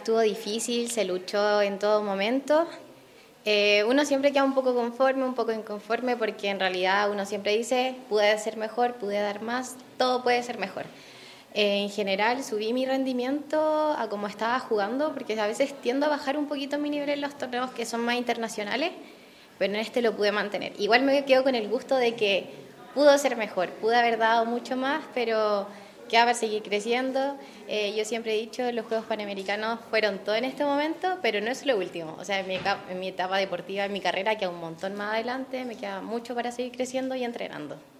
estuvo difícil, se luchó en todo momento. Uno siempre queda un poco conforme, un poco inconforme, porque en realidad uno siempre dice, pude ser mejor, pude dar más, todo puede ser mejor. En general subí mi rendimiento a como estaba jugando, porque a veces tiendo a bajar un poquito mi nivel en los torneos que son más internacionales, pero en este lo pude mantener. Igual me quedo con el gusto de que pudo ser mejor, pude haber dado mucho más, pero queda para seguir creciendo. Yo siempre he dicho, los Juegos Panamericanos fueron todo en este momento, pero no es lo último. O sea, en mi etapa deportiva, en mi carrera, queda un montón más adelante, me queda mucho para seguir creciendo y entrenando.